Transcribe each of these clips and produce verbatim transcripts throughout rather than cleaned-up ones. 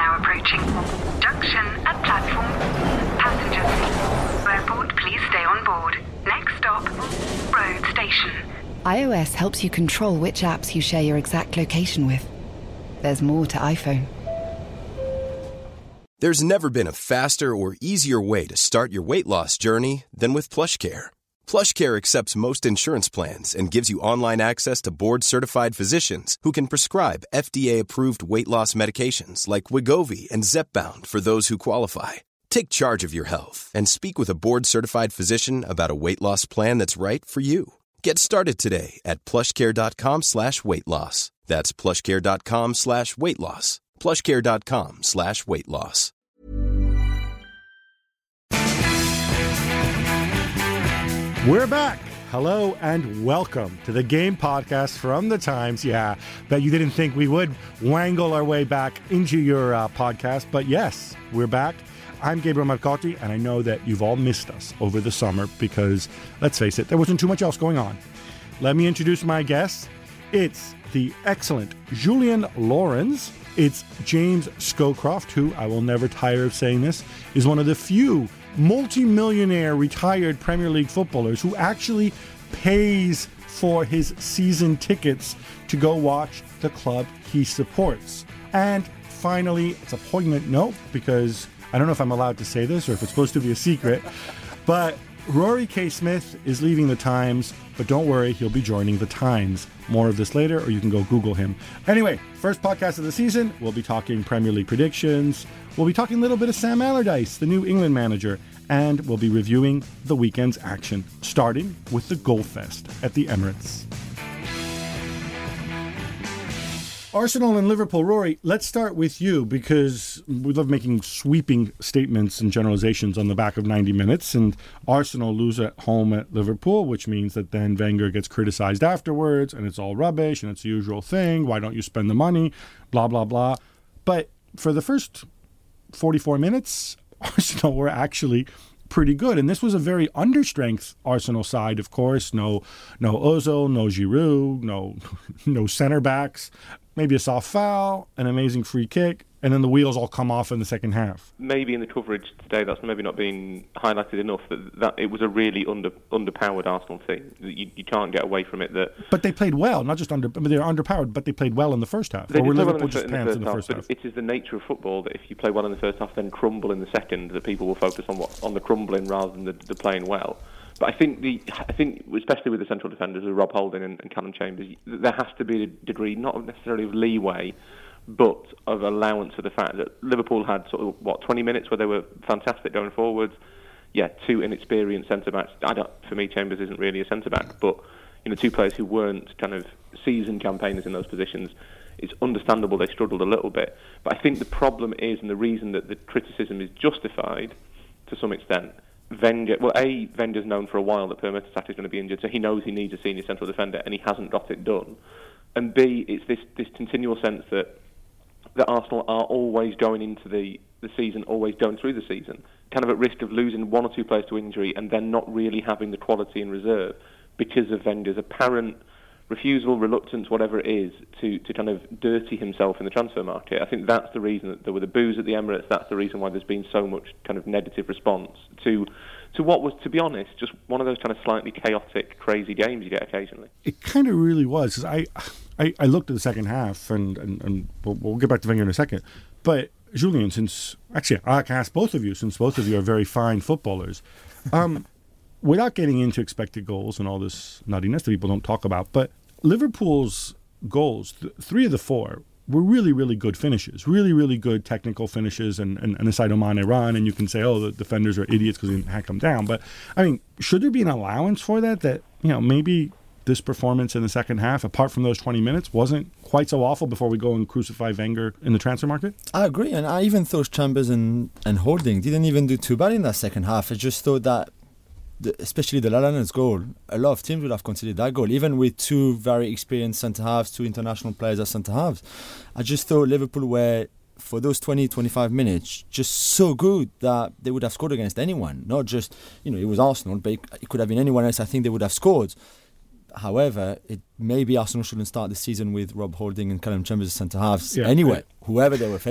now approaching. Junction at platform. Passengers. Airport, please stay on board. Next stop, road station. iOS helps you control which apps you share your exact location with. There's more to iPhone. There's never been a faster or easier way to start your weight loss journey than with PlushCare. PlushCare accepts most insurance plans and gives you online access to board-certified physicians who can prescribe F D A-approved weight loss medications like Wegovy and Zepbound for those who qualify. Take charge of your health and speak with a board-certified physician about a weight loss plan that's right for you. Get started today at plushcare.com slash weight loss. That's plushcare.com slash weight loss. plushcare.com slash weight loss. We're back. Hello and welcome to the Game Podcast from The Times. Yeah, bet you didn't think we would wangle our way back into your uh, podcast, but yes, we're back. I'm Gabriel Marcotti, and I know that you've all missed us over the summer because, let's face it, there wasn't too much else going on. Let me introduce my guests. It's the excellent Julien Laurens. It's James Scowcroft, who, I will never tire of saying this, is one of the few multi-millionaire retired Premier League footballers who actually pays for his season tickets to go watch the club he supports. And finally, it's a poignant note because I don't know if I'm allowed to say this or if it's supposed to be a secret, but Rory K. Smith is leaving The Times, but don't worry, he'll be joining The Times. More of this later, or you can go Google him. Anyway, first podcast of the season, we'll be talking Premier League predictions. We'll be talking a little bit of Sam Allardyce, the new England manager, and we'll be reviewing the weekend's action, starting with the Goal Fest at the Emirates. Arsenal and Liverpool. Rory, let's start with you because we love making sweeping statements and generalizations on the back of ninety minutes. And Arsenal lose at home at Liverpool, which means that then Wenger gets criticized afterwards and it's all rubbish and it's the usual thing. Why don't you spend the money? Blah, blah, blah. But for the first forty-four minutes, Arsenal were actually pretty good. And this was a very understrength Arsenal side, of course. No no Ozil, no Giroud, no no center backs. Maybe a soft foul, an amazing free kick, and then the wheels all come off in the second half. Maybe in the coverage today, that's maybe not been highlighted enough, that, that it was a really under underpowered Arsenal team. You, you can't get away from it. That, But they played well, not just under. I mean, they were underpowered, but they played well in the first half. They or were did play Liverpool well in the, just in the pants first in the half, first but half? it is the nature of football that if you play well in the first half, then crumble in the second, that people will focus on what on the crumbling rather than the, the playing well. But I think the I think especially with the central defenders, with Rob Holding and, and Callum Chambers, there has to be a degree, not necessarily of leeway, but of allowance for the fact that Liverpool had sort of what twenty minutes where they were fantastic going forwards. Yeah, two inexperienced centre backs. I don't, for me, Chambers isn't really a centre back, but you know, two players who weren't kind of seasoned campaigners in those positions. It's understandable they struggled a little bit, but I think the problem is, and the reason that the criticism is justified to some extent. Wenger, well, A, Wenger's known for a while that Per Mertesacker is going to be injured, so he knows he needs a senior central defender, and he hasn't got it done. And B, it's this, this continual sense that that Arsenal are always going into the, the season, always going through the season, kind of at risk of losing one or two players to injury and then not really having the quality in reserve because of Wenger's apparent refusal, reluctance, whatever it is, to, to kind of dirty himself in the transfer market. I think that's the reason that there were the boos at the Emirates. That's the reason why there's been so much kind of negative response to to what was, to be honest, just one of those kind of slightly chaotic, crazy games you get occasionally. It kind of really was. 'Cause I, I, I looked at the second half, and, and, and we'll, we'll get back to Wenger in a second. But Julien, since actually I can ask both of you, since both of you are very fine footballers, um, without getting into expected goals and all this nuttiness that people don't talk about, but Liverpool's goals, th- three of the four, were really, really good finishes, really, really good technical finishes, and, and, and a Sadio Mane run, and you can say, oh, the defenders are idiots because they didn't hack them down. But, I mean, should there be an allowance for that, that, you know, maybe this performance in the second half, apart from those twenty minutes, wasn't quite so awful before we go and crucify Wenger in the transfer market? I agree, and I even thought Chambers and, and Holding didn't even do too bad in that second half. I just thought that, the, especially the Lallana's goal, a lot of teams would have considered that goal, even with two very experienced centre-halves, two international players as centre-halves. I just thought Liverpool were, for those twenty, twenty-five minutes, just so good that they would have scored against anyone. Not just, you know, it was Arsenal, but it, it could have been anyone else. I think they would have scored. However, it maybe Arsenal shouldn't start the season with Rob Holding and Callum Chambers as centre-halves yeah, anyway, right. whoever they were facing.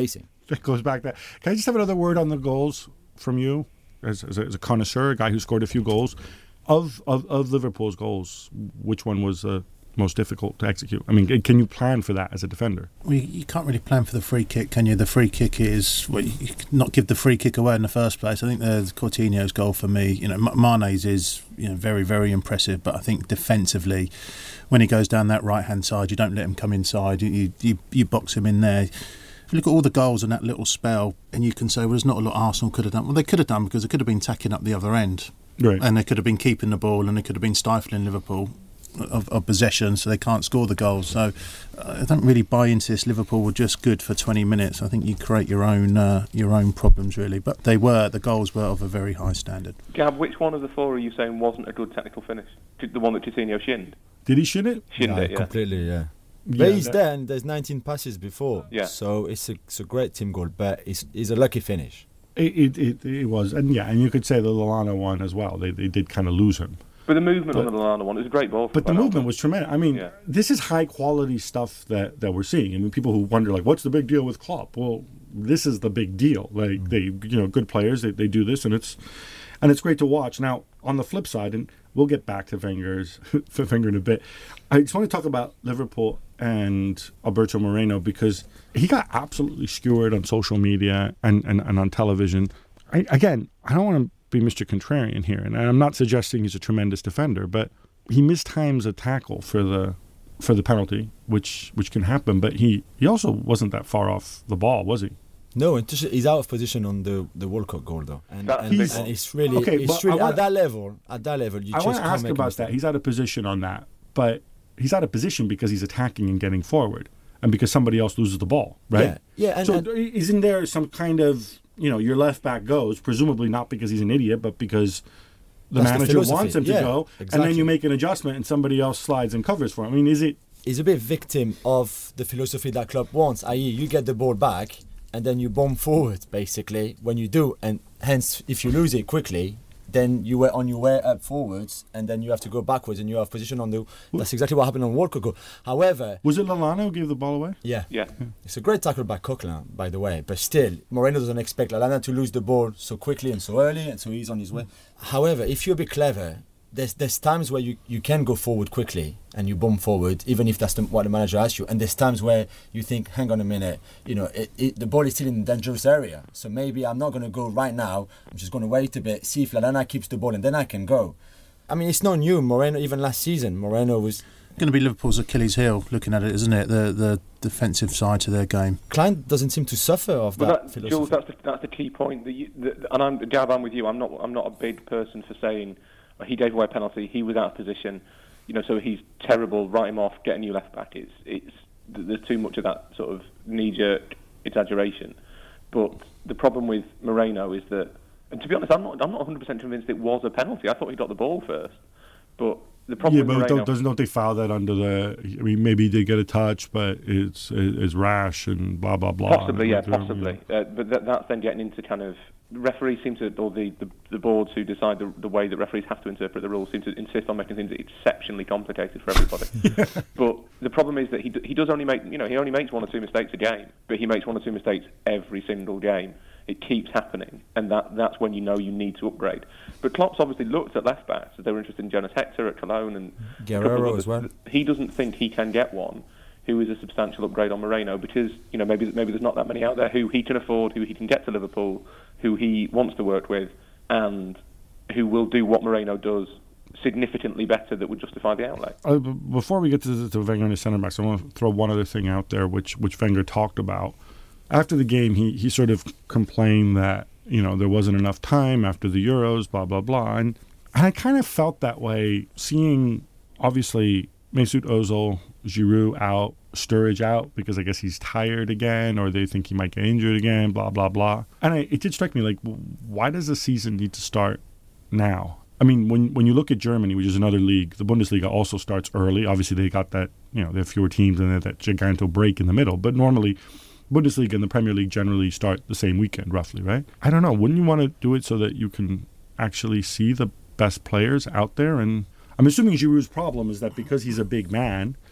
that goes back there. Can I just have another word on the goals from you, as, as, a, as a connoisseur, a guy who scored a few goals? Of of, of Liverpool's goals, which one was uh, most difficult to execute? I mean, can you plan for that as a defender? Well, you, you can't really plan for the free kick, can you? The free kick is, well, you not give the free kick away in the first place. I think the Coutinho's goal for me, you know, Mane's is, you know, very, very impressive, but I think defensively, when he goes down that right-hand side, you don't let him come inside, you you, you box him in there. If you look at all the goals in that little spell, and you can say, well, there's not a lot Arsenal could have done. Well, they could have done, because they could have been tacking up the other end. Right. And they could have been keeping the ball, and they could have been stifling Liverpool of, of possession, so they can't score the goals. So uh, I don't really buy into this. Liverpool were just good for twenty minutes. I think you create your own uh, your own problems, really. But they were the goals were of a very high standard. Gab, which one of the four are you saying wasn't a good technical finish? The one that Coutinho shinned? Did he shin it? Shinned yeah, it, yeah. Completely, yeah. Yeah, but he's that- there, and there's nineteen passes before. Yeah. So it's a, it's a great team goal, but it's, it's a lucky finish. It, it it it was, and yeah, and you could say the Lallana one as well. They they did kind of lose him. But the movement But- on the Lallana one, it was a great ball. But the Wijnaldum. movement was tremendous. I mean, Yeah. this is high quality stuff that, that we're seeing. I mean, people who wonder, like, what's the big deal with Klopp? Well, this is the big deal. Like, they, you know, good players, they, they do this, and it's and it's great to watch. Now, on the flip side, and we'll get back to Wenger's Wenger in a bit, I just want to talk about Liverpool and Alberto Moreno, because he got absolutely skewered on social media and, and, and on television. I, again, I don't want to be Mister Contrarian here, and I'm not suggesting he's a tremendous defender, but he mistimes a tackle for the for the penalty, which which can happen. But he, he also wasn't that far off the ball, was he? No, and just- he's out of position on the the Walcott goal though, and, That's and, He's- and it's really, Okay, it's but really I wanna- at that level. At that level, you I just want to can't ask make a about mistake. that. He's out of position on that, but he's out of position because he's attacking and getting forward, and because somebody else loses the ball, right? Yeah, yeah, and- so and- isn't there some kind of, you know, your left back goes, presumably not because he's an idiot, but because the That's the manager philosophy. wants him to Yeah, go, and exactly. then you make an adjustment and somebody else slides and covers for him. I mean, is it? He's a bit victim of the philosophy that club wants, that is, you get the ball back and then you bomb forward basically when you do, and hence if you lose it quickly, then you were on your way up forwards, and then you have to go backwards, and you have position on the. That's exactly what happened on Walcott goal. However, Was it Lallana who gave the ball away? yeah, Yeah. it's a great tackle by Coquelin, by the way. But still, Moreno doesn't expect Lallana to lose the ball so quickly and so early, and so he's on his way. However, if you're a bit clever, there's there's times where you, you can go forward quickly and you bomb forward, even if that's the, what the manager asks you. And there's times where you think, hang on a minute, you know, it, it, the ball is still in a dangerous area. So maybe I'm not going to go right now. I'm just going to wait a bit, see if Lallana keeps the ball, and then I can go. I mean, it's not new. Moreno, even last season, Moreno was. Going to be Liverpool's Achilles heel, looking at it, isn't it? The the defensive side to their game. Klein doesn't seem to suffer of But that, that, philosophy. Jules, that's the, that's the key point. That you, that, and I'm, Gab, I'm with you. I'm not. I'm not a big person for saying oh, he gave away a penalty. He was out of position. You know, so he's terrible. Write him off. Get a new left back. It's it's. There's too much of that sort of knee-jerk exaggeration. But the problem with Moreno is that, and to be honest, I'm not. I'm not one hundred percent convinced it was a penalty. I thought he got the ball first. But the problem Yeah, with but Moreno, don't, doesn't don't they foul that under the? I mean, maybe he did get a touch, but it's it's rash and blah blah blah. Possibly, yeah, And, uh, possibly. Uh, but that, that's then getting into kind of referees seem to, or the, the, the boards who decide the, the way that referees have to interpret the rules seem to insist on making things exceptionally complicated for everybody. yeah. But the problem is that he he does only make you know he only makes one or two mistakes a game, but he makes one or two mistakes every single game. It keeps happening, and that that's when you know you need to upgrade. But Klopp's obviously looked at left backs. They were interested in Jonas Hector at Cologne and Guerrero as well. He doesn't think he can get one who is a substantial upgrade on Moreno because you know maybe maybe there's not that many out there who he can afford, who he can get to Liverpool, who he wants to work with, and who will do what Moreno does significantly better that would justify the outlay. Uh, b- before we get to, to Wenger and his centre backs, I want to throw one other thing out there, which which Wenger talked about after the game. He he sort of complained that you know there wasn't enough time after the Euros, blah blah blah, and, and I kind of felt that way seeing obviously Mesut Ozil, Giroud out, Sturridge out because I guess he's tired again, or they think he might get injured again, blah blah blah. And I, it did strike me like, why does the season need to start now? I mean, when when you look at Germany, which is another league, the Bundesliga also starts early. Obviously, they got that, you know, they have fewer teams and they have that giganto break in the middle. But normally, Bundesliga and the Premier League generally start the same weekend, roughly, right? I don't know. Wouldn't you want to do it so that you can actually see the best players out there? And I'm assuming Giroud's problem is that because he's a big man,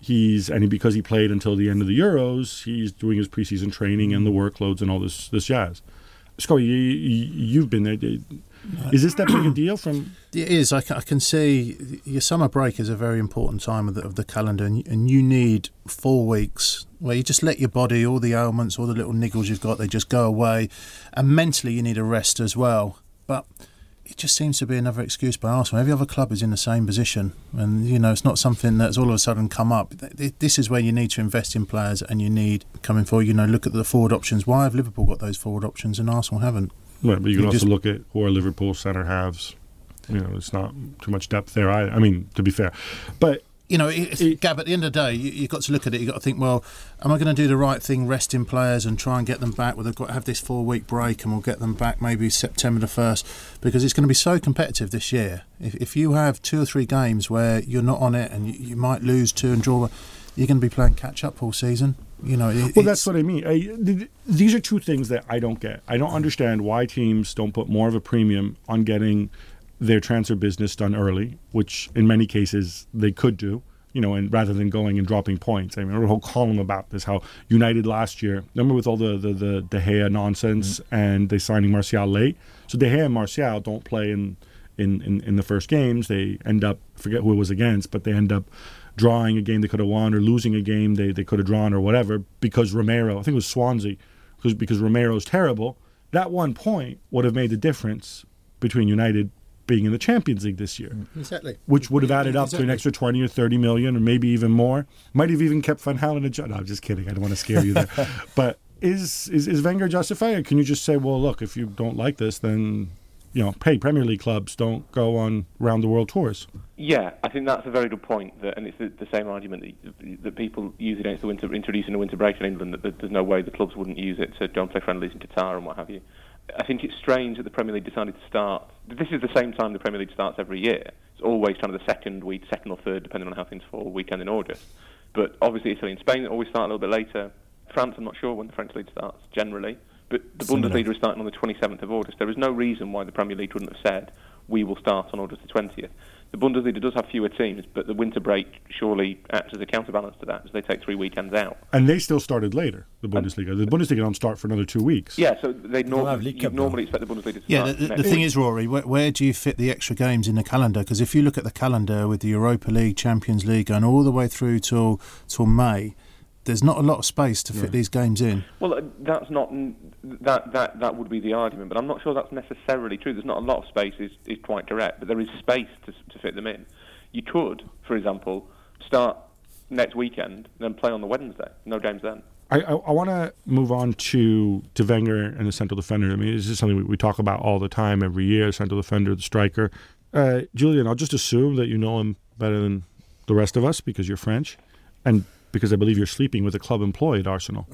he's and he, because he played until the end of the Euros, he's doing his preseason training and the workloads and all this this jazz. Scott, you, you, you've been there. Is this that big a deal? From it is. I can, I can see your summer break is a very important time of the, of the calendar, and, and you need four weeks where you just let your body, all the ailments, all the little niggles you've got, they just go away, and mentally you need a rest as well. But it just seems to be another excuse by Arsenal. Every other club is in the same position, and you know it's not something that's all of a sudden come up. This is where you need to invest in players, and you need coming forward. You know, look at the forward options. Why have Liverpool got those forward options and Arsenal haven't? Right, but you can You also just- look at who are Liverpool centre halves. You know, it's not too much depth there. I, I mean, to be fair, but You know, it's, It- Gab, at the end of the day, you, you've got to look at it. You've got to think, well, am I going to do the right thing, resting players and try and get them back? Well, they've got to have this four-week break and we'll get them back maybe September the first, because it's going to be so competitive this year. If, if you have two or three games where you're not on it and you, you might lose two and draw, you're going to be playing catch-up all season. You know, it, well, that's it's- what I mean. I, th- these are two things that I don't get. I don't understand why teams don't put more of a premium on getting their transfer business done early, which in many cases they could do, you know, and rather than going and dropping points. I mean, I wrote a whole column about this, how United last year, remember with all the, the, the De Gea nonsense mm-hmm. and they signing Martial late. So De Gea and Martial don't play in, in, in, in the first games. They end up, forget who it was against, but they end up drawing a game they could have won or losing a game they, they could have drawn or whatever because Romero, I think it was Swansea, because, because Romero's terrible. That one point would have made the difference between United being in the Champions League this year. Exactly. Which would have added up exactly. to an extra twenty or thirty million or maybe even more. Might have even kept Van Halen a job. No, I'm just kidding. I don't want to scare you there. But is, is is Wenger justified? Or can you just say, well, look, if you don't like this, then, you know, hey, Premier League clubs don't go on round the world tours? Yeah, I think that's a very good point, that, and it's the, the same argument that, that people use against the winter, introducing the winter break in England, that, that there's no way the clubs wouldn't use it to go and play friendlies in Qatar and what have you. I think it's strange that the Premier League decided to start. This is the same time the Premier League starts every year. It's always kind of the second week, second or third, depending on how things fall, weekend in August. But obviously Italy and Spain always start a little bit later. France, I'm not sure when the French League starts, generally. But the Similar. Bundesliga is starting on the twenty-seventh of August. There is no reason why the Premier League wouldn't have said, we will start on August the twentieth. The Bundesliga does have fewer teams, but the winter break surely acts as a counterbalance to that, as they take three weekends out. And they still started later, the Bundesliga. The Bundesliga don't start for another two weeks. Yeah, so they don't have normally, League you Cup, normally though. expect the Bundesliga to Yeah, start the, the, next the thing week. is, Rory, where, where do you fit the extra games in the calendar? Because if you look at the calendar with the Europa League, Champions League, going all the way through till till May, there's not a lot of space to fit Yeah. these games in. Well, uh, that's not that that that would be the argument, but I'm not sure that's necessarily true. There's not a lot of space, is, is quite direct, but there is space to to fit them in. You could, for example, start next weekend, then play on the Wednesday. No games then. I, I, I want to move on to, to Wenger and the central defender. I mean, this is something we, we talk about all the time, every year, central defender, the striker. Uh, Julian, I'll just assume that you know him better than the rest of us because you're French and because I believe you're sleeping with a club employee at Arsenal.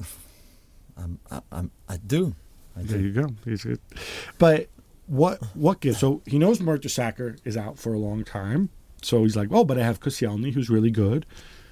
Um, I, I'm, I do. I There do. you go. He's good. But what what gives? So he knows Mertesacker is out for a long time. So he's like, oh, but I have Koscielny, who's really good.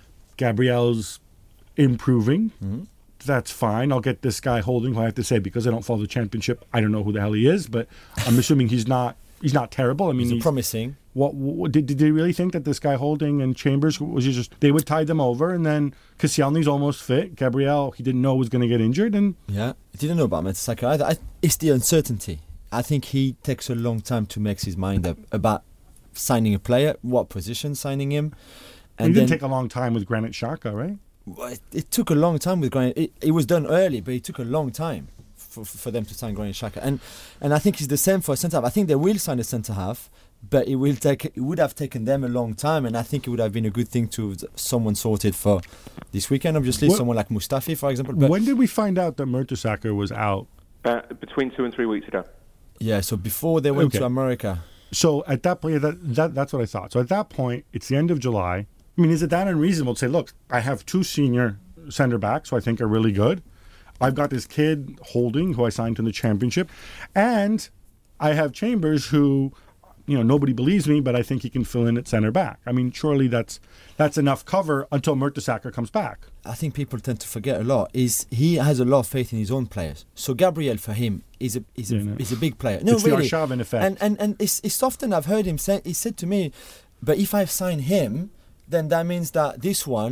Gabriel's improving. Mm-hmm. That's fine. I'll get this guy Holding, who I have to say, because I don't follow the championship, I don't know who the hell he is, but I'm assuming he's not he's not terrible. I mean, He's a he's, promising. what, what did, did they really think that this guy Holding and Chambers was just, they would tide them over, and then Koscielny's almost fit. Gabriel, he didn't know was going to get injured, and Yeah, I didn't know about Mertesacker either. I, it's the uncertainty. I think he takes a long time to make his mind up about signing a player, what position signing him. it didn't take a long time with Granit Xhaka, right? Well, it, it took a long time with Granit. It, it was done early, but it took a long time for, for them to sign Granit Xhaka. And and I think it's the same for a centre half. I think they will sign a centre half, but it will take. It would have taken them a long time, and I think it would have been a good thing to have someone sorted for this weekend. Obviously, What- someone like Mustafi, for example. But When did we find out that Mertesacker was out? Uh, between two and three weeks ago. yeah, so before they went Okay. to America. So at that point, that, that that's what I thought. So at that point, it's the end of July. I mean, is it that unreasonable to say, look, I have two senior center backs who I think are really good. I've got this kid Holding, who I signed to the championship, and I have Chambers, who, you know, nobody believes me, but I think he can fill in at center back. I mean, surely that's that's enough cover until Mertesacker comes back. I think people tend to forget a lot is he has a lot of faith in his own players. So Gabriel for him is a is a, Yeah, no. is a big player. No, It's the really. Arshavin effect. And and and it's it's often I've heard him say he said to me, but if I sign him, then that means that this one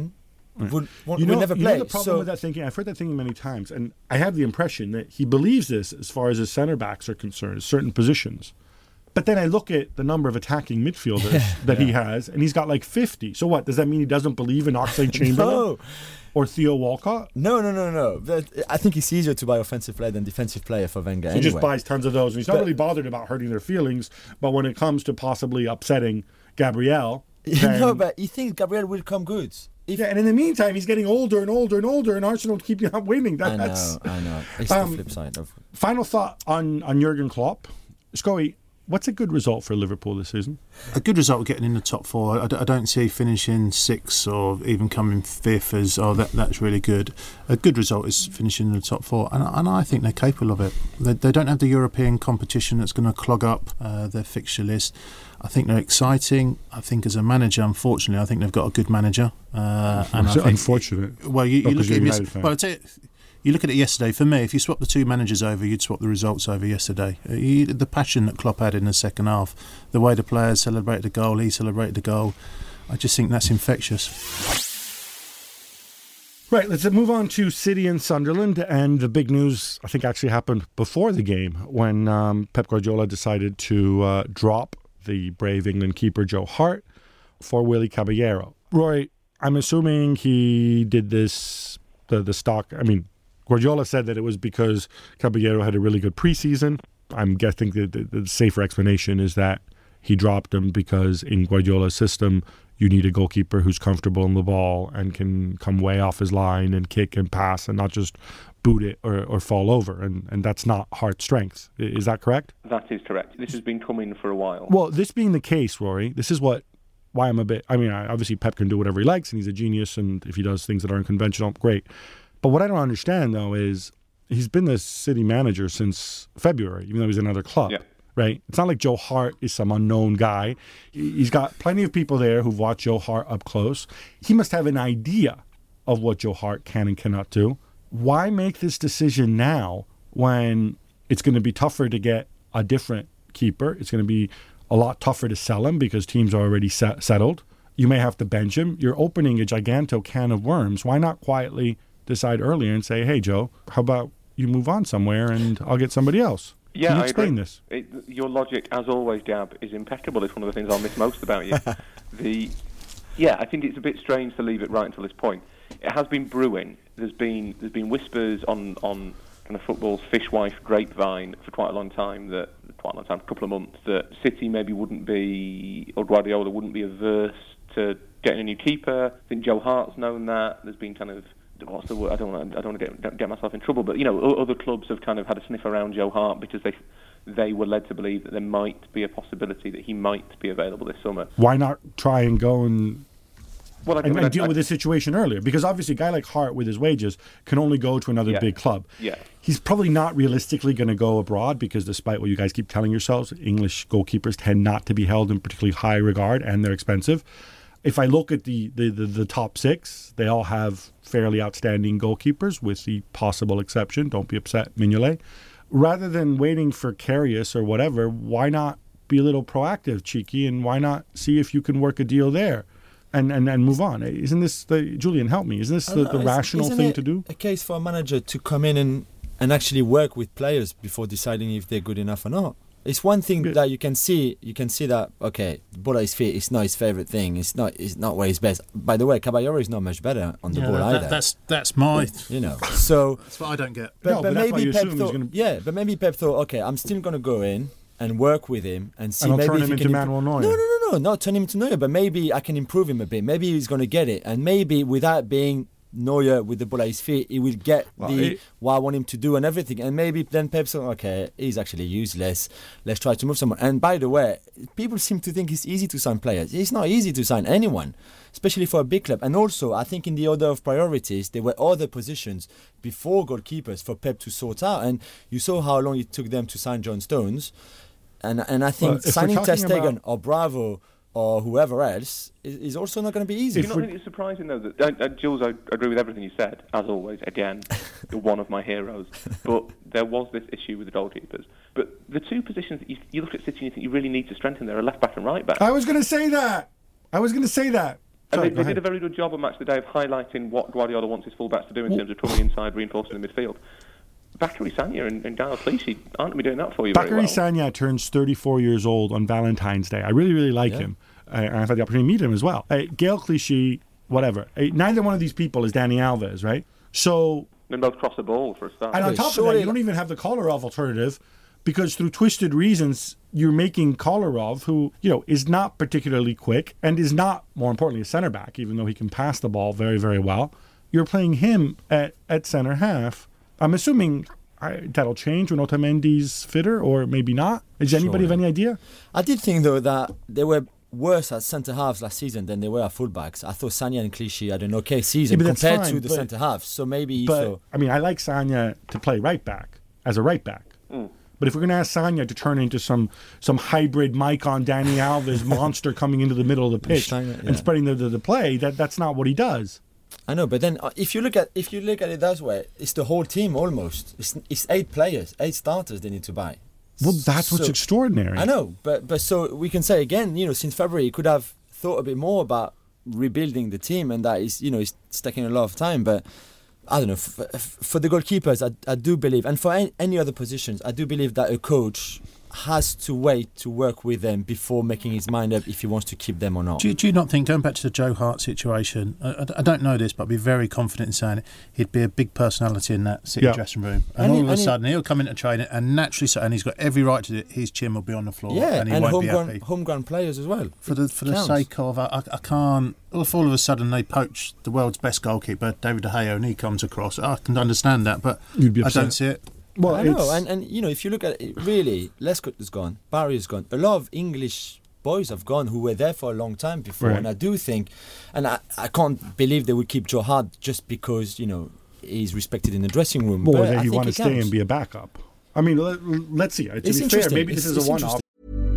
would, would, you know, would never you play. know the problem so, with that thinking? I've heard that thinking many times, and I have the impression that he believes this as far as his centre backs are concerned, certain positions. But then I look at the number of attacking midfielders that yeah. he has, and he's got like fifty. So what? Does that mean he doesn't believe in Oxlade-Chamberlain? No. Or Theo Walcott? No, no, no, no. But I think it's easier to buy offensive player than defensive player for Wenger. So he anyway. just buys tons of those. And he's but, not really bothered about hurting their feelings. But when it comes to possibly upsetting Gabriel... no, but he thinks Gabriel will come good. If, yeah, and in the meantime, he's getting older and older and older, and Arsenal keep not winning. That, I know, that's, I know. It's um, the flip side of... Final thought on, on Jurgen Klopp. Scully, what's a good result for Liverpool this season? A good result getting in the top four. I, d- I don't see finishing sixth or even coming fifth as, oh, that that's really good. A good result is finishing in the top four, and, and I think they're capable of it. They, they don't have the European competition that's going to clog up uh, their fixture list. I think they're exciting. I think as a manager, unfortunately, I think they've got a good manager. Uh, and I think, unfortunate. Well, you, you look at it. Well, I tell you, You look at it yesterday. For me, if you swap the two managers over, you'd swap the results over yesterday. Uh, you, the passion that Klopp had in the second half, the way the players celebrated the goal, he celebrated the goal, I just think that's infectious. Right, let's move on to City and Sunderland. And the big news, I think, actually happened before the game when um, Pep Guardiola decided to uh, drop the brave England keeper Joe Hart for Willy Caballero. Roy, I'm assuming he did this, the, the stock, I mean, Guardiola said that it was because Caballero had a really good preseason. I'm guessing the, the, the safer explanation is that he dropped him because in Guardiola's system, you need a goalkeeper who's comfortable in the ball and can come way off his line and kick and pass and not just boot it or, or fall over. And, and that's not Hart's strength. Is that correct? That is correct. This has been coming for a while. Well, this being the case, Rory, this is what why I'm a bit... I mean, obviously Pep can do whatever he likes and he's a genius, and if he does things that are unconventional, great. But what I don't understand, though, is he's been the City manager since February, even though he's another club. Yeah. Right? It's not like Joe Hart is some unknown guy. He's got plenty of people there who've watched Joe Hart up close. He must have an idea of what Joe Hart can and cannot do. Why make this decision now when it's going to be tougher to get a different keeper? It's going to be a lot tougher to sell him because teams are already set- settled. You may have to bench him. You're opening a giganto can of worms. Why not quietly decide earlier and say, hey, Joe, how about you move on somewhere and I'll get somebody else? Yeah, Can you I explain agree. this? It, your logic, as always, Gab, is impeccable. It's one of the things I'll miss most about you. the, yeah, I think it's a bit strange to leave it right until this point. It has been brewing. There's been there's been whispers on, on kind of football's fishwife grapevine for quite a long time, that quite a long time, a couple of months, that City maybe wouldn't be, or Guardiola wouldn't be averse to getting a new keeper. I think Joe Hart's known that. There's been kind of What's the word? I don't want to. I don't want to get, get myself in trouble. But you know, other clubs have kind of had a sniff around Joe Hart because they they were led to believe that there might be a possibility that he might be available this summer. Why not try and go and well, I, and, I mean, and deal I, with this situation earlier? Because obviously, a guy like Hart with his wages can only go to another yeah, big club. Yeah. He's probably not realistically going to go abroad because, despite what you guys keep telling yourselves, English goalkeepers tend not to be held in particularly high regard, and they're expensive. If I look at the, the, the, the top six, they all have fairly outstanding goalkeepers, with the possible exception, don't be upset, Mignolet. Rather than waiting for Karius or whatever, why not be a little proactive, Cheeky, and why not see if you can work a deal there and, and, and move on? Isn't this, the Julian, help me, isn't this the, the rational isn't thing it to do? A case for a manager to come in and, and actually work with players before deciding if they're good enough or not. It's one thing that you can see. You can see that okay, ball at his feet. It's not his favorite thing. It's not. It's not where he's best. By the way, Caballero is not much better on the yeah, ball that, either. That, that's that's my. You know. So that's what I don't get. But, no, but, but that's why maybe you Pep assume thought. he's gonna... Yeah, but maybe Pep thought. Okay, I'm still gonna go in and work with him and see and I'll maybe turn if him he into can Manuel Neuer. No, no, no, no, not turn him into Neuer. But maybe I can improve him a bit. Maybe he's gonna get it, and maybe without being Neuer with the ball at his feet, he will get well, the it, what I want him to do and everything. And maybe then Pep's like, okay, he's actually useless. Let's try to move someone. And by the way, people seem to think it's easy to sign players. It's not easy to sign anyone, especially for a big club. And also, I think in the order of priorities, there were other positions before goalkeepers for Pep to sort out. And you saw how long it took them to sign John Stones. And and I think well, signing Ter Stegen about... or Bravo or whoever else is, is also not going to be easy. Do you not think it's surprising, though, that uh, uh, Jules, I agree with everything you said, as always. Again, you're one of my heroes. But there was this issue with the goalkeepers. But the two positions that you, you look at City and you think you really need to strengthen there are left back and right back. I was going to say that. I was going to say that. And Sorry, they, go they did a ahead. very good job on Match of the Day of highlighting what Guardiola wants his fullbacks to do in terms of coming inside, reinforcing the midfield. Bakary Sagna and, and Daniel Clichy aren't going to be doing that for you very Bakary well. Sagna turns thirty-four years old on Valentine's Day. I really, really like Yeah. him. Uh, and I've had the opportunity to meet him as well. Uh, Gael Clichy, whatever. Uh, neither one of these people is Dani Alves, right? So, They both cross the ball for a start. and on Okay, top of surely- that, you don't even have the Kolarov alternative because through twisted reasons, you're making Kolarov, who, you know, is not particularly quick and is not, more importantly, a centre back, even though he can pass the ball very, very well. You're playing him at, at centre half. I'm assuming I, that'll change when Otamendi's fitter, or maybe not. Does anybody have Surely. any idea? I did think though that they were worse at centre halves last season than they were at fullbacks. I thought Sagna and Clichy had an okay season Yeah, but that's compared fine, to the but- centre halves. So maybe But, so. I mean, I like Sagna to play right back, as a right back. But if we're going to ask Sagna to turn into some some hybrid Maicon Dani Alves monster coming into the middle of the pitch Steiner, yeah. and spreading the, the, the play, that that's not what he does. I know, but then uh, if you look at if you look at it that way, it's the whole team almost. It's it's eight players, eight starters they need to buy. Well, that's what's So- extraordinary. I know, but but so we can say again, you know, since February, he could have thought a bit more about rebuilding the team, and that is, you know, it's, it's taking a lot of time. But I don't know, for, for the goalkeepers, I, I do believe, and for any, any other positions, I do believe that a coach has to wait to work with them before making his mind up if he wants to keep them or not. Do you, do you not think, going back to the Joe Hart situation, I, I, I don't know this, but I'd be very confident in saying it, he'd be a big personality in that City Yeah. dressing room. And, And all he- of a and he- sudden, he'll come into training and naturally, so, and he's got every right to do it, his chin will be on the floor Yeah, and he and won't be homegrown, happy. homegrown players as well. For the for the Counts. sake of, I, I, I can't. If all of a sudden they poach the world's best goalkeeper, David De Gea, and he comes across, I can understand that, but You'd be I upset. don't see it. Well, I it's, know, and, and you know, if you look at it, really, Lescott is gone, Barry is gone. A lot of English boys have gone who were there for a long time before, Right. and I do think, and I, I can't believe they would keep Joe Hart just because, you know, he's respected in the dressing room. well, but then I you think want to he stay counts. and be a backup. I mean, let, let's see. To It's be fair, interesting. maybe this It's- is a it's one-off.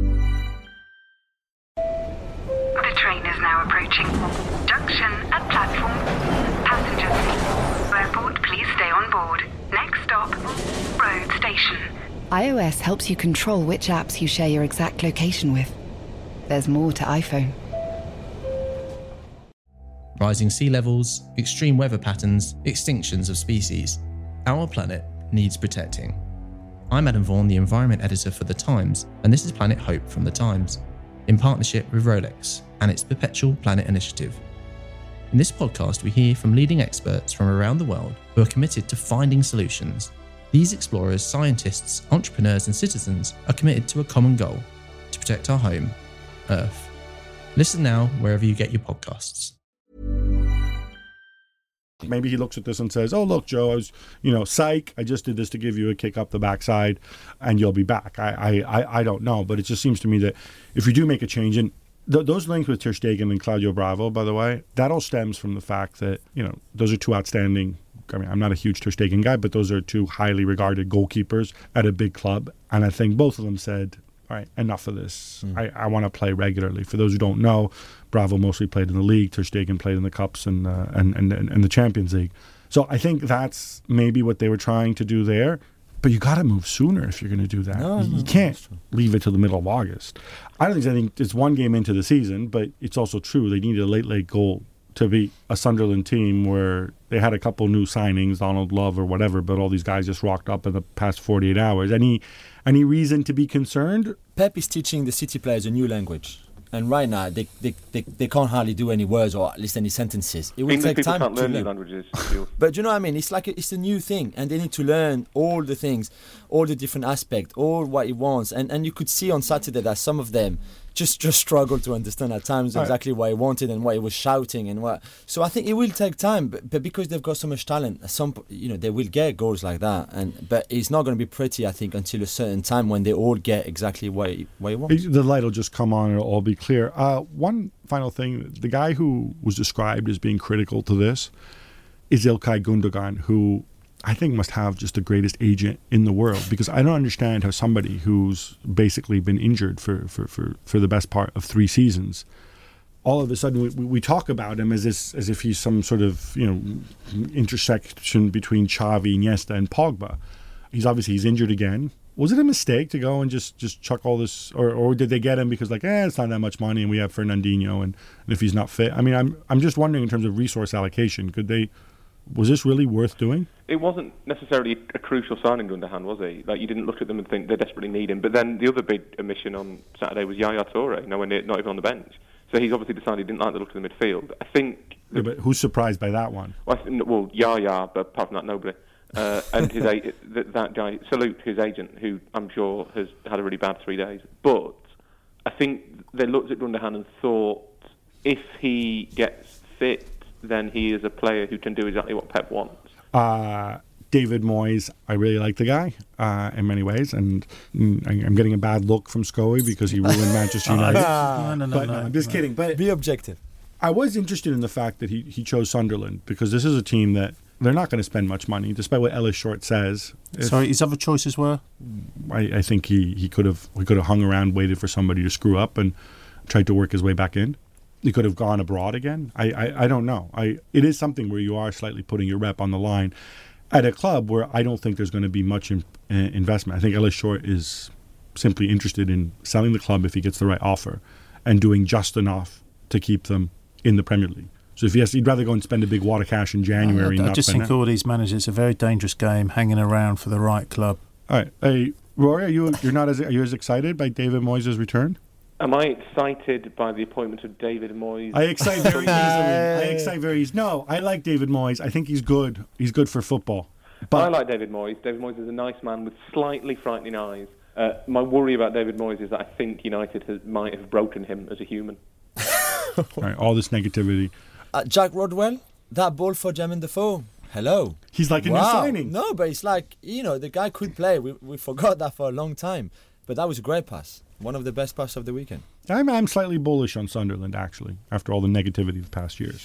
The train is now approaching. Junction at platform. Passengers. Airport, please stay on board. Next stop, road station. iOS helps you control which apps you share your exact location with. There's more to iPhone. Rising sea levels, extreme weather patterns, extinctions of species. Our planet needs protecting. I'm Adam Vaughan, the environment editor for The Times, and this is Planet Hope from The Times, in partnership with Rolex and its Perpetual Planet Initiative. In this podcast, we hear from leading experts from around the world who are committed to finding solutions. These explorers, scientists, entrepreneurs, and citizens are committed to a common goal: to protect our home, Earth. Listen now wherever you get your podcasts. Maybe he looks at this and says, "Oh, look, Joe, I was, you know, psych. I just did this to give you a kick up the backside, and you'll be back." I, I, I, I don't know, but it just seems to me that if you do make a change, and th- those links with Ter Stegen and Claudio Bravo, by the way, that all stems from the fact that, you know, those are two outstanding. I mean, I'm not a huge Ter Stegen guy, but those are two highly regarded goalkeepers at a big club, and I think both of them said, "All right, enough of this. Mm. I, I want to play regularly." For those who don't know, Bravo mostly played in the league. Ter Stegen played in the Cups and, uh, and, and, and the Champions League. So I think that's maybe what they were trying to do there. But you got to move sooner if you're going to do that. No, you, no, you can't that's true. leave it till the middle of August. I don't think, I think it's one game into the season, but it's also true they needed a late, late goal to beat a Sunderland team where they had a couple new signings, Donald Love or whatever, but all these guys just rocked up in the past forty-eight hours. Any any reason to be concerned? Pep is teaching the City players a new language. And right now, they, they, they, they can't hardly do any words or at least any sentences. It will English take people time can't to learn new learn. languages. Jules. But you know what I mean? It's like a, it's a new thing, and they need to learn all the things, all the different aspects, all what he wants. And and you could see on Saturday that some of them just just struggled to understand at times Right. exactly what he wanted and what he was shouting and what. So I think it will take time, but, but because they've got so much talent, at some po- you know they will get goals like that. And but it's not going to be pretty, I think, until a certain time when they all get exactly what he, what he wants. The light will just come on and it'll all be clear. Uh, one final thing, the guy who was described as being critical to this is Ilkay Gundogan, who I think must have just the greatest agent in the world, because I don't understand how somebody who's basically been injured for, for, for, for the best part of three seasons, all of a sudden we, we talk about him as this, as if he's some sort of, you know, intersection between Xavi, Iniesta and Pogba. He's obviously he's injured again. Was it a mistake to go and just, just chuck all this, or, or did they get him because like, eh, it's not that much money, and we have Fernandinho, and, and if he's not fit, I mean, I'm I'm just wondering in terms of resource allocation, could they, was this really worth doing? It wasn't necessarily a crucial signing Gundogan, was he? Like, you didn't look at them and think they desperately need him. But then the other big omission on Saturday was Yaya Toure, you know, when they're not even on the bench. So he's obviously decided he didn't like the look of the midfield. I think. Yeah, but who's surprised by that one? Well, I think, well Yaya, but apart from that, nobody. Uh, and his a- th- that guy, Salute, his agent, who I'm sure has had a really bad three days. But I think they looked at Gundogan and thought, if he gets fit, then he is a player who can do exactly what Pep wants. Uh, David Moyes, I really like the guy uh, in many ways, and mm, I'm getting a bad look from Scully because he ruined Manchester United. no, no, no, but no, I'm just no. kidding. But Be objective. I was interested in the fact that he, he chose Sunderland, because this is a team that they're not going to spend much money, despite what Ellis Short says. If, Sorry, his other choices were? I, I think he, he could have he could have hung around, waited for somebody to screw up, and tried to work his way back in. He could have gone abroad again. I, I, I don't know. I it is something where you are slightly putting your rep on the line at a club where I don't think there's going to be much in, uh, investment. I think Ellis Short is simply interested in selling the club if he gets the right offer, and doing just enough to keep them in the Premier League. So if yes, he'd rather go and spend a big wad of cash in January. I, and I not just spend think that. all these managers, it's a very dangerous game, hanging around for the right club. All right, hey Rory, are you you're not as are you as excited by David Moyes' return? Am I excited by the appointment of David Moyes? I excite very easily. I excite very easily. No, I like David Moyes. I think he's good. He's good for football. But I like David Moyes. David Moyes is a nice man with slightly frightening eyes. Uh, my worry about David Moyes is that I think United has, might have broken him as a human. all right, all this negativity. Uh, Jack Rodwell, that ball for Jermaine Defoe. Hello. He's like a wow. new signing. No, but it's like, you know, the guy could play. We we forgot that for a long time. But that was a great pass. One of the best passes of the weekend. I'm, I'm slightly bullish on Sunderland, actually, after all the negativity of the past years.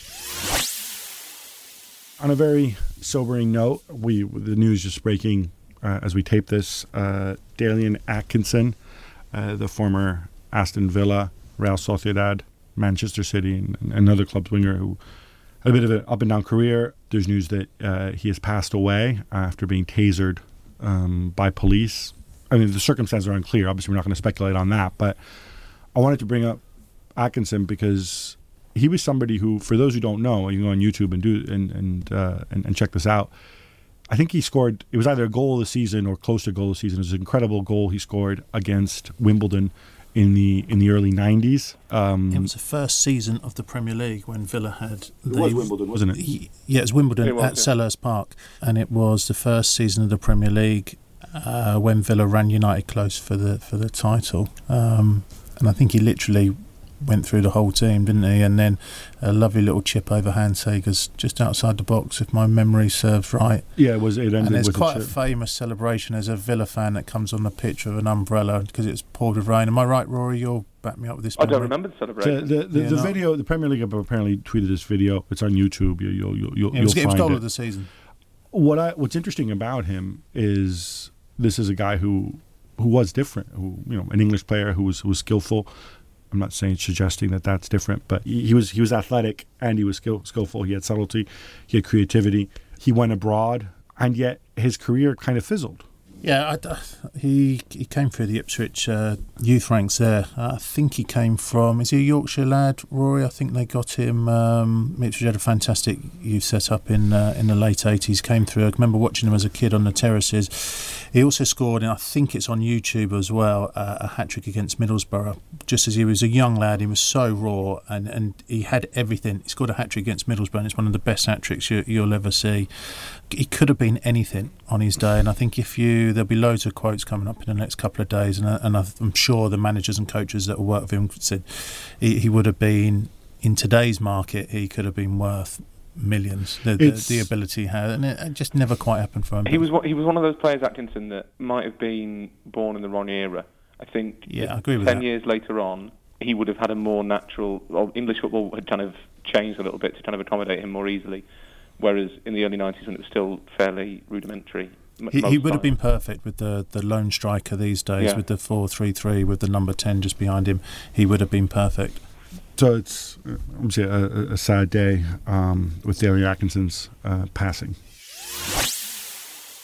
On a very sobering note, we the news just breaking uh, as we tape this. Uh, Dalian Atkinson, uh, the former Aston Villa, Real Sociedad, Manchester City, and, and other clubs winger who had a bit of an up and down career. There's news that uh, he has passed away after being tasered um, by police. I mean, the circumstances are unclear. Obviously, we're not going to speculate on that. But I wanted to bring up Atkinson because he was somebody who, for those who don't know, you can go on YouTube and do and and, uh, and and check this out. I think he scored. It was either a goal of the season or close to a goal of the season. It was an incredible goal he scored against Wimbledon in the in the early nineties. Um, It was the first season of the Premier League when Villa had. It the, was Wimbledon, wasn't it? Yeah, it was Wimbledon It was, at yeah. Selhurst Park, and it was the first season of the Premier League uh, when Villa ran United close for the for the title. Um, and I think he literally went through the whole team, didn't he? And then a lovely little chip over Hansager's just outside the box, if my memory serves right. Yeah, it was. It ended And there's with quite a chip. famous celebration as a Villa fan that comes on the pitch with an umbrella because it's poured with rain. Am I right, Rory? You'll back me up with this. I don't memory. remember the So celebration. the the, Yeah, the no. video, the Premier League have apparently tweeted this video. It's on YouTube. You, you'll you'll you'll, Yeah, it was, you'll it was find goal it. of the season. What I what's interesting about him is this is a guy who who was different. Who you know, an English player who was who was skillful. I'm not saying suggesting that that's different, but he, he was he was athletic and he was skill, skillful. He had subtlety, he had creativity. He went abroad, and yet his career kind of fizzled. Yeah, I, I- he he came through the Ipswich uh, youth ranks there. I think he came from, is he a Yorkshire lad, Rory? I think they got him. Um, Ipswich had a fantastic youth set up in uh, in the late eighties. Came through. I remember watching him as a kid on the terraces. He also scored, and I think it's on YouTube as well, uh, a hat trick against Middlesbrough. Just as he was a young lad, he was so raw, and, and he had everything. He scored a hat trick against Middlesbrough, and it's one of the best hat tricks you, you'll ever see. He could have been anything on his day, and I think if you there'll be loads of quotes coming up in the next couple of days, and, I- and I'm sure the managers and coaches that will work with him said he, he would have been, in today's market, he could have been worth millions. The, the, It's- the ability he had, and it, it just never quite happened for him. He was one- he was one of those players, Atkinson, that might have been born in the wrong era. I think Yeah, I agree with ten that. years later on, he would have had a more natural. Well, English football had kind of changed a little bit to kind of accommodate him more easily, whereas in the early nineties, when it was still fairly rudimentary, m- He, most he would have times. been perfect with the, the lone striker these days, Yeah. with the four three three, with the number ten just behind him. He would have been perfect. So it's uh, obviously a, a, a sad day um, with Dalian Atkinson's uh, passing.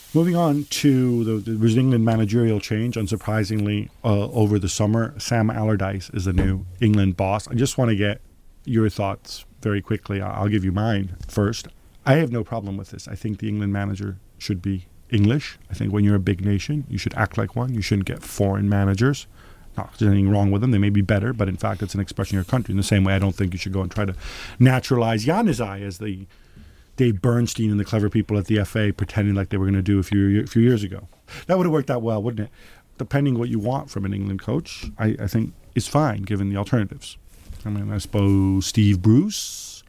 Moving on to the, the New England managerial change, unsurprisingly, uh, over the summer, Sam Allardyce is the new England boss. I just want to get your thoughts very quickly. I'll give you mine first. I have no problem with this. I think the England manager should be English. I think when you're a big nation, you should act like one. You shouldn't get foreign managers. Not there's anything wrong with them. They may be better, but in fact, it's an expression of your country. In the same way, I don't think you should go and try to naturalize Januzaj as the Dave Bernstein and the clever people at the F A pretending like they were going to do a few, a few years ago. That would have worked out well, wouldn't it? Depending what you want from an England coach, I, I think is fine given the alternatives. I mean, I suppose Steve Bruce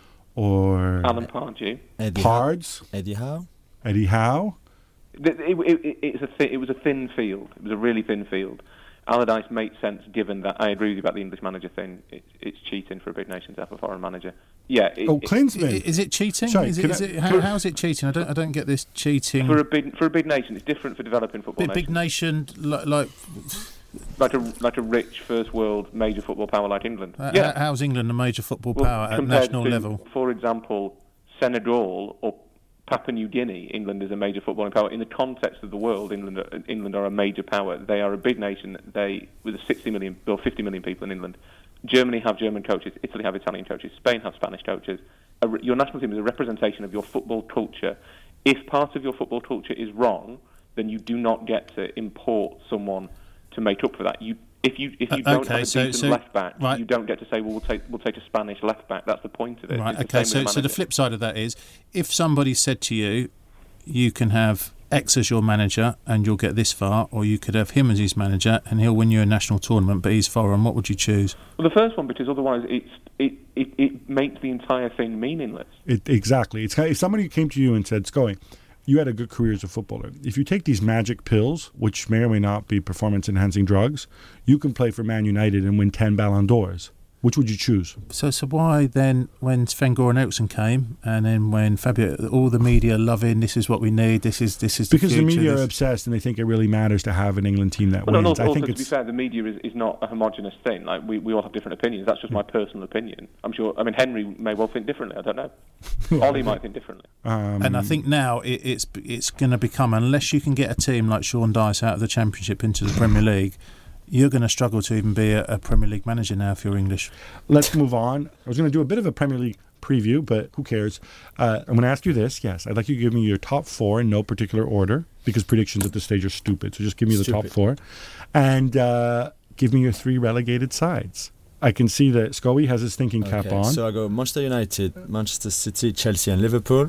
or Alan Pardew, Eddie Pards, Howe. Eddie Howe. Eddie Howe. It, it, it, it's a thi- it was a thin field. It was a really thin field. Allardyce makes sense given that I agree with you about the English manager thing. It, it's cheating for a big nation to have a foreign manager. Yeah. It, oh, it, Klinsmann. Is it cheating? Sorry, is it, can is I- it, how, how is it cheating? I don't. I don't get this cheating. for a big for a big nation, it's different for developing football. Big, big nations. nation like, like like a like a rich first world major football power like England. uh, yeah. how's England a major football Well, power at compared national to, level? For example, Senegal or Papua New Guinea, England is a major footballing power. In the context of the world, England are, England are a major power. They are a big nation. They with sixty million or fifty million people in England. Germany have German coaches. Italy have Italian coaches. Spain have Spanish coaches. A, your national team is a representation of your football culture. If part of your football culture is wrong, then you do not get to import someone to make up for that. You If you if you Uh, don't okay, have a so- decent so- left back, right. you don't get to say, well, we'll take we'll take a Spanish left back. That's the point of it. Right. It's the Okay. same with So, so the manager. flip side of that is, if somebody said to you, you can have X as your manager and you'll get this far, or you could have him as his manager and he'll win you a national tournament, but he's foreign. What would you choose? Well, the first one, because otherwise it's it, it, it makes the entire thing meaningless. It, exactly. It's kind of, if somebody came to you and said, Scully, you had a good career as a footballer. If you take these magic pills, which may or may not be performance-enhancing drugs, you can play for Man United and win ten Ballon d'Ors. Which would you choose? So, so why then, when Sven-Goran Eriksson came, and then when Fabio, all the media loving, this is what we need, this is this is Because the, the future, media this- are obsessed and they think it really matters to have an England team that Well, and wins. also, I also think to it's be fair, the media is, is not a homogenous thing. Like we, we all have different opinions. That's just my personal opinion. I'm sure. I mean, Henry may well think differently. I don't know. Ollie might think differently. um, And I think now it, it's it's going to become, unless you can get a team like Sean Dyche out of the Championship into the Premier League, you're going to struggle to even be a, a Premier League manager now if you're English. let's move on. I was going to do a bit of a Premier League preview, but who cares? Uh, I'm going to ask you this. Yes, I'd like you to give me your top four in no particular order, because predictions at this stage are stupid. So just give me the top Stupid. four. And uh, give me your three relegated sides. I can see that Scully has his thinking cap Okay, on. so I go Manchester United, Manchester City, Chelsea, and Liverpool,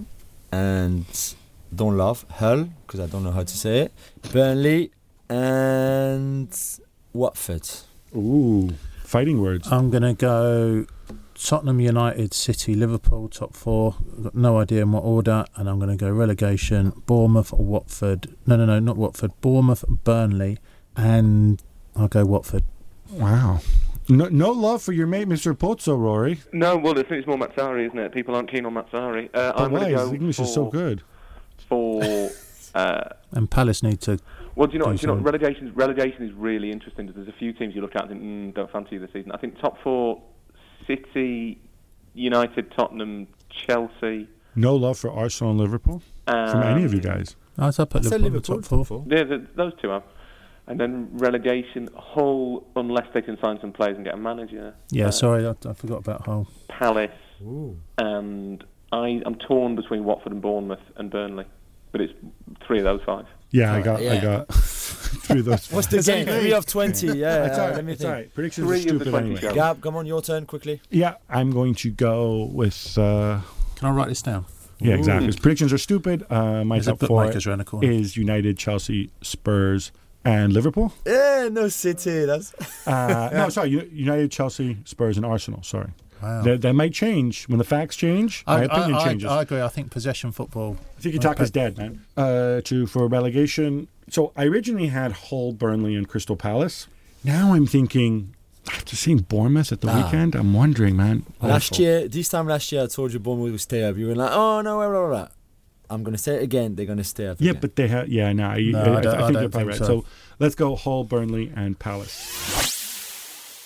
and don't laugh, Hull, because I don't know how to say it, Burnley, and Watford. Ooh, fighting words. I'm going to go Tottenham, United, City, Liverpool, top four. I've got no idea in what order, and I'm going to go relegation, Bournemouth, Watford. No, no, no, not Watford. Bournemouth, Burnley, and I'll go Watford. Wow. No, no love for your mate, Mister Pozzo, Rory. No, well, I think it's more Matsari, isn't it? People aren't keen on Matsari. Uh, But I'm why? going to His go English for, is so good. For uh, And Palace need to. well, do you know? Do Do you know? so. Relegation. Relegation is really interesting. There's a few teams you look at and think, mm, don't fancy this season. I think top four: City, United, Tottenham, Chelsea. No love for Arsenal and Liverpool from any of you guys. I was up at I said Liverpool, Liverpool, top four. Yeah, the, those two are. And then relegation, Hull, unless they can sign some players and get a manager. Yeah, Uh, sorry, I, I forgot about Hull. Palace, Ooh. and I, I'm torn between Watford and Bournemouth and Burnley, but it's three of those five. Yeah, I Alright, got, I yeah. got through those. What's the It's game? okay. Three of twenty. Yeah, It's uh, all right. let me It's think. all right. Predictions Three are of the stupid twenty anyway. shows. Gab, come on, your turn quickly. Yeah, I'm going to go with. Uh, Can I write this down? yeah, Ooh. exactly. His predictions are stupid. Uh, my There's a top four bookmakers around the corner. is United, Chelsea, Spurs, and Liverpool. Yeah, no City. That's Uh, no, sorry, U- United, Chelsea, Spurs, and Arsenal. Sorry, Wow. that, that might change when the facts change. I, My opinion I, I, changes. I agree. I think possession football. Tiki Taka's dead, man. Uh, to for relegation. So I originally had Hull, Burnley, and Crystal Palace. Now I'm thinking after seeing Bournemouth at the Ah. weekend, I'm wondering, man. last Awful. year. This time last year, I told you Bournemouth would stay up. You were like, oh no, blah, blah, blah. I'm gonna say it again. They're gonna stay up. Yeah, again. but they have. Yeah, no, I, No, I, I don't- I think I they're don't probably think right. so. So let's go Hull, Burnley, and Palace.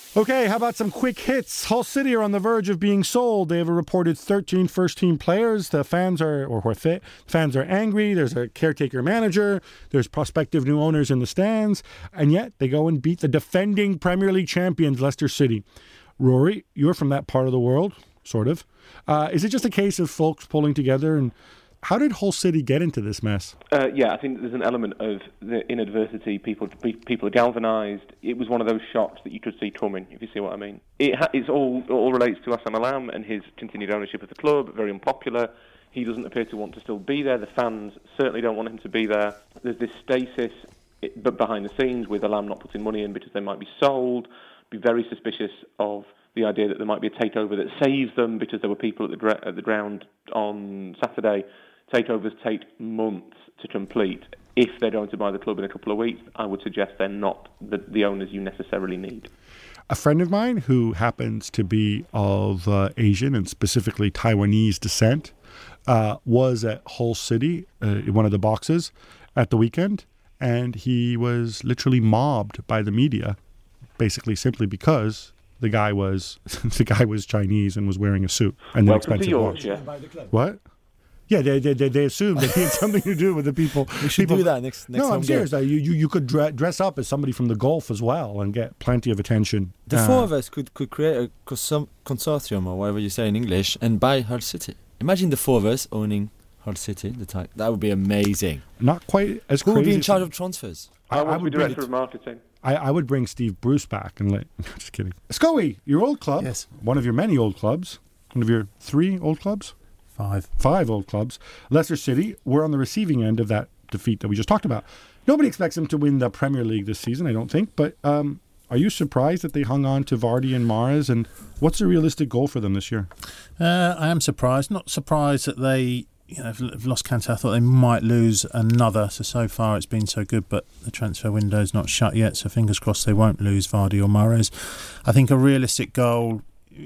Okay, how about some quick hits? Hull City are on the verge of being sold. They have a reported thirteen first-team players. The fans are, or Horthe, fans are angry. There's a caretaker manager. There's prospective new owners in the stands. And yet, they go and beat the defending Premier League champions, Leicester City. Rory, you're from that part of the world, sort of. Uh, is it just a case of folks pulling together? And how did Hull City get into this mess? Uh, yeah, I think there's an element of the in adversity. People people are galvanised. It was one of those shocks that you could see coming, if you see what I mean. It ha- it's all it all relates to Assam Alam and his continued ownership of the club. Very unpopular. He doesn't appear to want to still be there. The fans certainly don't want him to be there. There's this stasis, but behind the scenes, with Alam not putting money in because they might be sold. Be very suspicious of the idea that there might be a takeover that saves them because there were people at the gra- at the ground on Saturday. Takeovers take months to complete. If they're going to buy the club in a couple of weeks, I would suggest they're not the, the owners you necessarily need. A friend of mine who happens to be of uh, Asian and specifically Taiwanese descent uh, was at Hull City, uh, in one of the boxes, at the weekend, and he was literally mobbed by the media, basically simply because the guy was the guy was Chinese and was wearing a suit and an Welcome expensive to watch. Yorkshire. What? Yeah, they they they, they assumed that he had something to do with the people. We should people, do that next next No, home I'm game. serious. Uh, you, you you could dre- dress up as somebody from the Gulf as well and get plenty of attention. The Uh, four of us could, could create a consum- consortium, or whatever you say in English, and buy Hull City. Imagine the four of us owning Hull City. The time. That would be amazing. Not quite as Who crazy. would be in as- charge of transfers? I, I want to be would bring director it- of marketing. I, I would bring Steve Bruce back and let. Just kidding. Scoey, your old club. Yes. One of your many old clubs. One of your three old clubs. Five. Five old clubs. Leicester City were on the receiving end of that defeat that we just talked about. Nobody expects them to win the Premier League this season, I don't think. But um, are you surprised that they hung on to Vardy and Mahrez? And what's a realistic goal for them this year? Uh, I am surprised. Not surprised that they, you know, have have lost Kante. I thought they might lose another. So so far it's been so good, but the transfer window's not shut yet. So fingers crossed they won't lose Vardy or Mahrez. I think a realistic goal,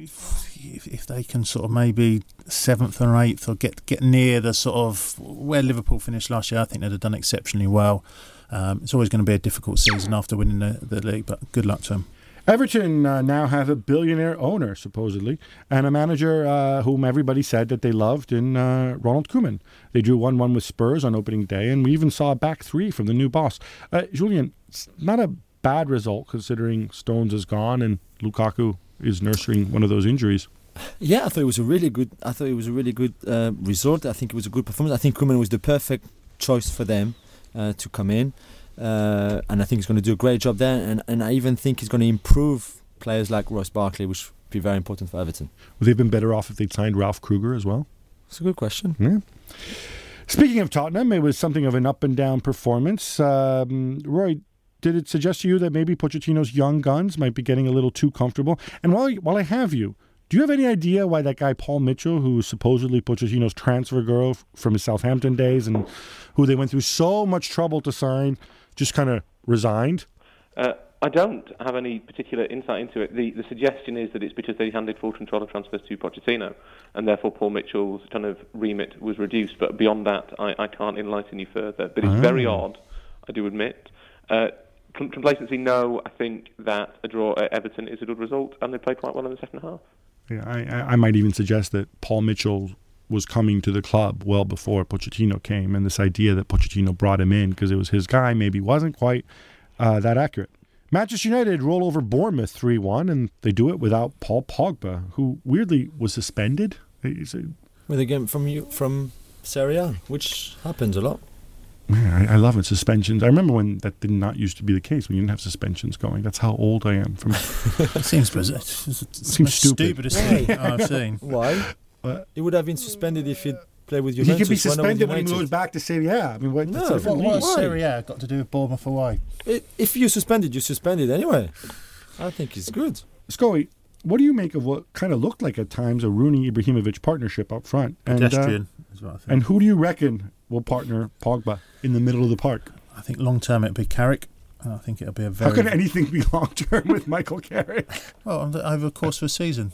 if, if they can sort of maybe seventh or eighth, or get get near the sort of where Liverpool finished last year, I think they'd have done exceptionally well. Um, it's always going to be a difficult season after winning the, the league, but good luck to them. Everton uh, now have a billionaire owner, supposedly, and a manager uh, whom everybody said that they loved in uh, Ronald Koeman. They drew one one with Spurs on opening day, and we even saw a back three from the new boss. Uh, Julian, it's not a bad result considering Stones is gone and Lukaku is nursing one of those injuries. Yeah, I thought it was a really good. I thought it was a really good uh, result. I think it was a good performance. I think Koeman was the perfect choice for them uh, to come in. Uh, and I think he's going to do a great job there, and, and I even think he's going to improve players like Ross Barkley, which would be very important for Everton. Would they have been better off if they'd signed Ralph Kruger as well? It's a good question. Yeah. Speaking of Tottenham, it was something of an up and down performance. Um, Roy, did it suggest to you that maybe Pochettino's young guns might be getting a little too comfortable? And while while I have you, do you have any idea why that guy Paul Mitchell, who was supposedly Pochettino's transfer girl f- from his Southampton days and who they went through so much trouble to sign, just kind of resigned? Uh, I don't have any particular insight into it. The, the suggestion is that it's because they handed full control of transfers to Pochettino, and therefore Paul Mitchell's kind of remit was reduced. But beyond that, I, I can't enlighten you further. But it's Ah. very odd, I do admit. Uh, com- complacency, no. I think that a draw at Everton is a good result, and they played quite well in the second half. Yeah, I, I I might even suggest that Paul Mitchell was coming to the club well before Pochettino came, and this idea that Pochettino brought him in because it was his guy maybe wasn't quite uh, that accurate. Manchester United roll over Bournemouth three one, and they do it without Paul Pogba, who weirdly was suspended. He's a- With a game from you from Serie A, which happens a lot. Man, I, I love it, suspensions. I remember when that did not used to be the case, when you didn't have suspensions going. That's how old I am. From It seems bizarre. It's, it's, it's Seems the stupid. stupidest thing I've seen. Why? Uh, He would have been suspended if he'd played with he Juventus. could be why not with suspended when he United? goes back to Serie A. I mean, what, No, that's a different what- league. What's Why? Serie A got to do with Bournemouth away? I- If you suspended, you suspended anyway. I think it's good. Scully, what do you make of what kind of looked like at times a Rooney-Ibrahimovic partnership up front? And, uh, Pedestrian, is what I think. and who do you reckon will partner Pogba in the middle of the park? I think long term it'll be Carrick. I think it'll be a very How can anything be long term with Michael Carrick? well on the- over the course of a season.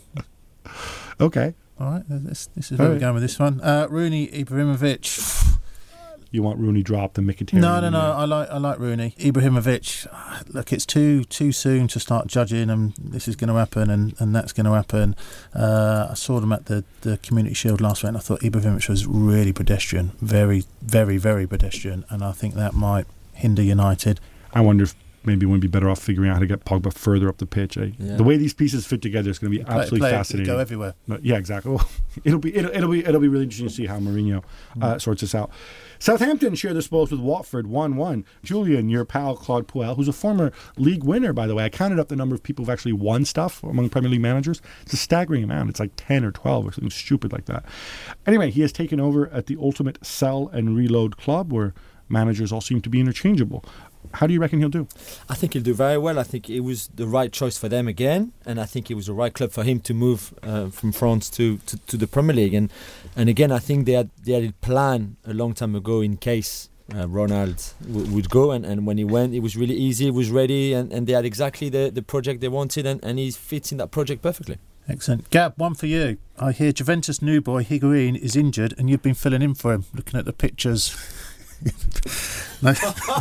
Okay. All right, this, this is All where right. we're going with this one. Uh, Rooney, Ibrahimovic. you want Rooney dropped and Mkhitaryan. No, no, no. I like I like Rooney. Ibrahimovic. Look, it's too too soon to start judging, and this is going to happen, and, and that's going to happen. Uh, I saw them at the, the Community Shield last week, and I thought Ibrahimovic was really pedestrian, very, very, very pedestrian, and I think that might hinder United. I wonder if maybe we'd be better off figuring out how to get Pogba further up the pitch. Eh? Yeah. The way these pieces fit together is going to be Play- absolutely play it, fascinating. Go everywhere. But yeah, exactly. Well, it'll be it'll, it'll be it'll be really interesting to see how Mourinho uh, sorts this out. Southampton share the spoils with Watford one one. Julian, your pal Claude Puel, who's a former league winner, by the way. I counted up the number of people who've actually won stuff among Premier League managers. It's a staggering amount. It's like ten or twelve or something stupid like that. Anyway, he has taken over at the Ultimate Sell and Reload Club, where managers all seem to be interchangeable. How do you reckon he'll do? I think he'll do very well. I think it was the right choice for them again, and I think it was the right club for him to move uh, from France to, to, to the Premier League. And and again, I think they had they had a plan a long time ago in case uh, Ronald w- would go. And, and when he went, it was really easy. He was ready, and, and they had exactly the, the project they wanted, and, and he fits in that project perfectly. Excellent. Gab, one for you. I hear Juventus new boy Higuain is injured, and you've been filling in for him, looking at the pictures. no.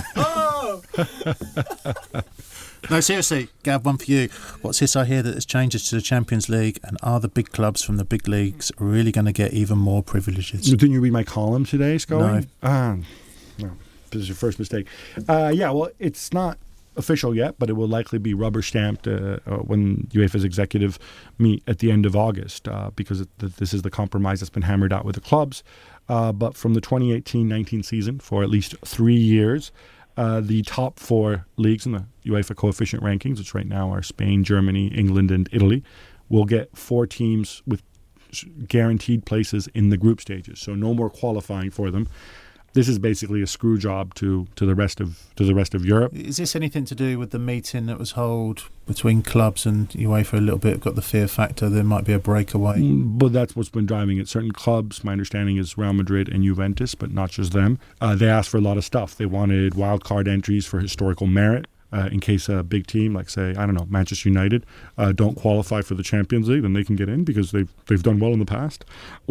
no, seriously, Gab, one for you. What's this I hear that there's changes to the Champions League, and are the big clubs from the big leagues really going to get even more privileges? Didn't you read my column today, Scully? No. Ah, no. This is your first mistake. Uh, yeah, well, it's not official yet, but it will likely be rubber stamped uh, uh, when UEFA's executive meet at the end of August, uh, because it, th- this is the compromise that's been hammered out with the clubs. Uh, but from the twenty eighteen nineteen season, for at least three years, uh, the top four leagues in the UEFA coefficient rankings, which right now are Spain, Germany, England, and Italy, will get four teams with guaranteed places in the group stages. So no more qualifying for them. This is basically a screw job to, to the rest of to the rest of Europe. Is this anything to do with the meeting that was held between clubs and UEFA a little bit? Got the fear factor there might be a breakaway? But that's what's been driving it. Certain clubs, my understanding is Real Madrid and Juventus, but not just them. Uh, they asked for a lot of stuff. They wanted wild card entries for historical merit. Uh, in case a big team, like say, I don't know, Manchester United, uh, don't qualify for the Champions League, then they can get in because they've they've done well in the past.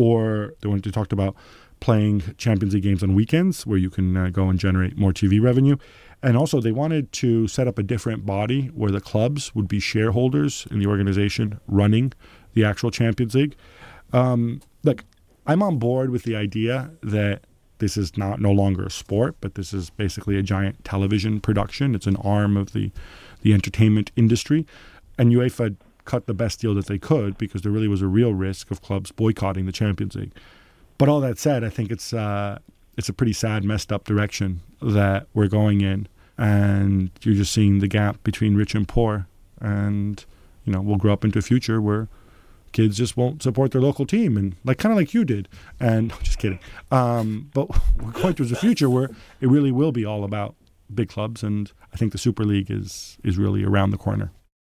Or they wanted to talk about playing Champions League games on weekends where you can uh, go and generate more T V revenue. And also they wanted to set up a different body where the clubs would be shareholders in the organization running the actual Champions League. Um, look, I'm on board with the idea that this is not no longer a sport, but this is basically a giant television production. It's an arm of the, the entertainment industry. And UEFA cut the best deal that they could because there really was a real risk of clubs boycotting the Champions League. But all that said, I think it's uh, it's a pretty sad, messed up direction that we're going in. And you're just seeing the gap between rich and poor. And, you know, we'll grow up into a future where kids just won't support their local team, and like kind of like you did. And just kidding. Um, but we're going towards a future where it really will be all about big clubs. And I think the Super League is is really around the corner.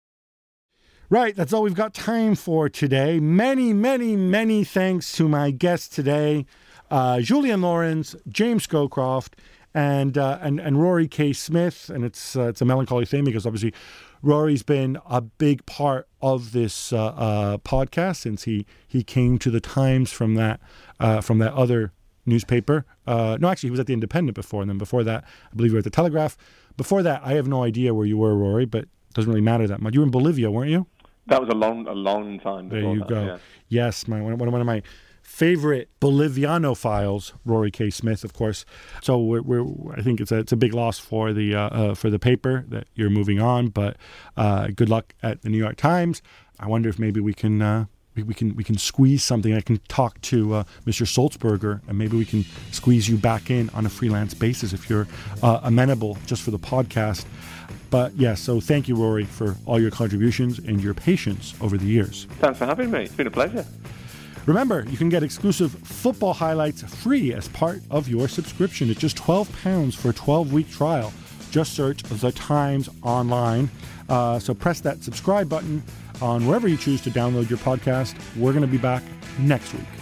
Right, that's all we've got time for today. Many, many, many thanks to my guests today, uh, Julian Lawrence, James Scowcroft, and uh, and and Rory K. Smith. And it's uh, it's a melancholy thing because obviously Rory's been a big part of this uh, uh, podcast since he he came to the Times from that uh, from that other newspaper. Uh, no, actually, he was at the Independent before, and then before that, I believe you were at the Telegraph. Before that, I have no idea where you were, Rory, but it doesn't really matter that much. You were in Bolivia, weren't you? That was a long, a long time before There you that, go. yeah. Yes, my one, one of my favorite Boliviano files, Rory K. Smith, of course. So we're, we're I think it's a it's a big loss for the uh, uh, for the paper that you're moving on. But uh, good luck at the New York Times. I wonder if maybe we can. Uh, We, we can we can squeeze something. I can talk to uh, Mister Sulzberger, and maybe we can squeeze you back in on a freelance basis if you're uh, amenable just for the podcast. But yeah, so thank you, Rory, for all your contributions and your patience over the years. Thanks for having me. It's been a pleasure. Remember, you can get exclusive football highlights free as part of your subscription. It's just twelve pounds for a twelve-week trial. Just search The Times online. Uh, so press that subscribe button on wherever you choose to download your podcast. We're going to be back next week.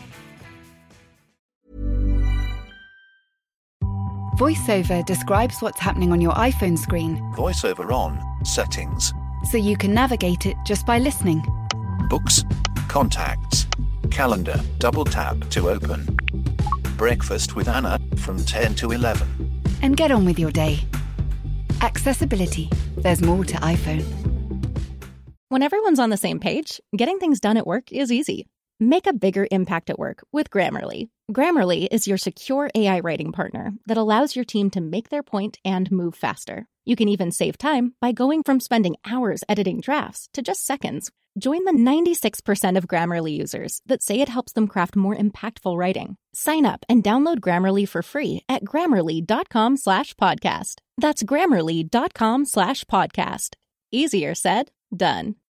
VoiceOver describes what's happening on your iPhone screen, VoiceOver on, settings, so you can navigate it just by listening. books, contacts, calendar, double tap to open. Breakfast with Anna from ten to eleven. And get on with your day. Accessibility. There's more to iPhone. When everyone's on the same page, getting things done at work is easy. Make a bigger impact at work with Grammarly. Grammarly is your secure A I writing partner that allows your team to make their point and move faster. You can even save time by going from spending hours editing drafts to just seconds. Join the ninety-six percent of Grammarly users that say it helps them craft more impactful writing. Sign up and download Grammarly for free at grammarly.com slash podcast. That's grammarly.com slash podcast. Easier said, done.